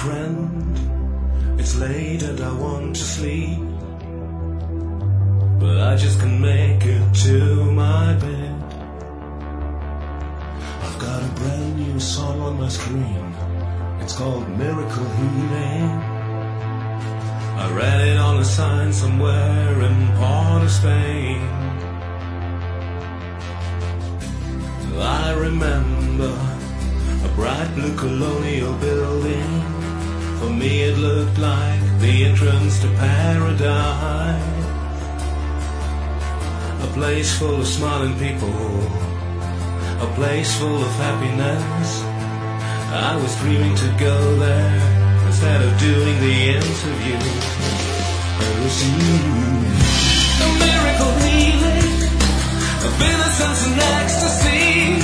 friend, it's late and I want to sleep, but I just can't make it to my bed. I've got a brand new song on my screen. It's called Miracle Healing. I read it on a sign somewhere in part of Spain. I remember a bright blue colonial building. For me it looked like the entrance to paradise. A place full of smiling people, a place full of happiness. I was dreaming to go there instead of doing the interview. It was you. A miracle healing of innocence and ecstasy,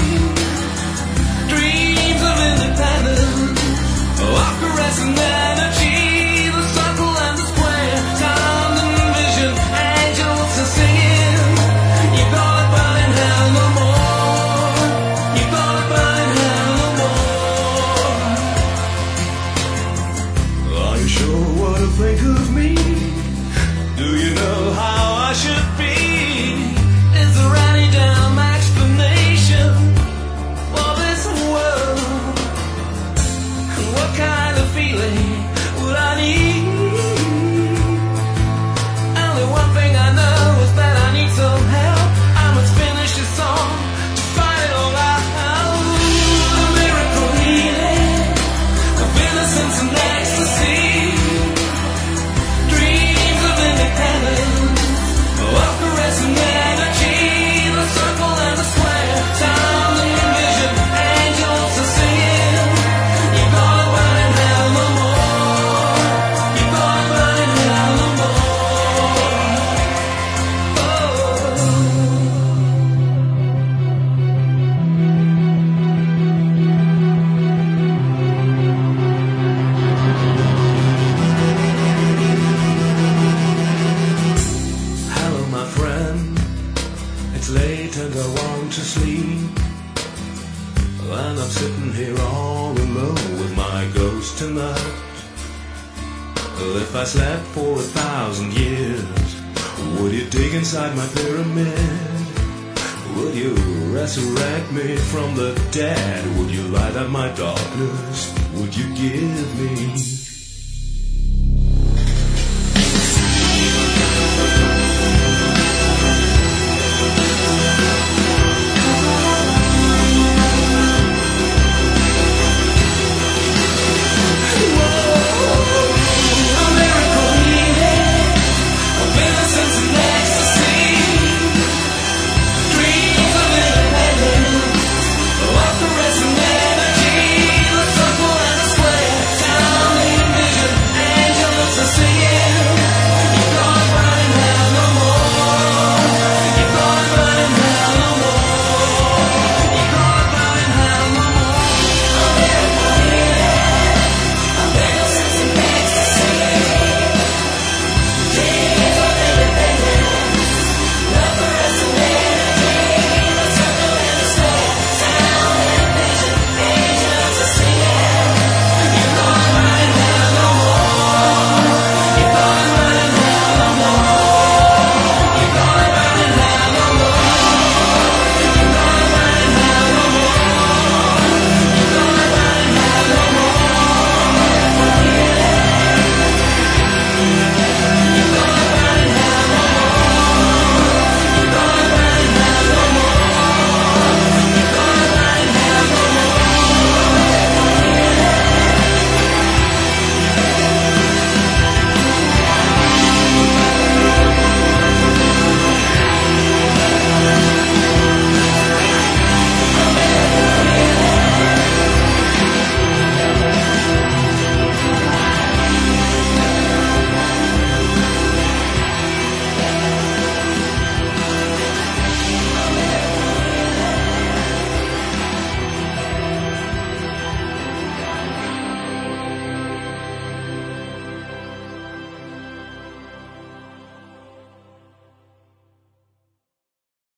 dreams of independence, of caressing energy, the circle and the square, sound and vision, angels are singing. You gotta burn in hell no more. You gotta burn in hell no more. Are you sure what to think of me? Do you know how I should be? Is there any damn explanation for this world? What kind of feeling would I need? Only one thing I know is that I need some help. I must finish this song to find it all out. A miracle healing of innocence and ecstasy, dreams of independence, of caressing energy, the circle and the square, sound and vision, angels are singing. You gotta burn in hell no more. You gotta burn in hell no more. Hello, my friend. It's late and I want to sleep, and I'm sitting here all alone with my ghost tonight. Well, if I slept for 1,000 years, would you dig inside my pyramid? Would you resurrect me from the dead? Would you light up my darkness? Would you give me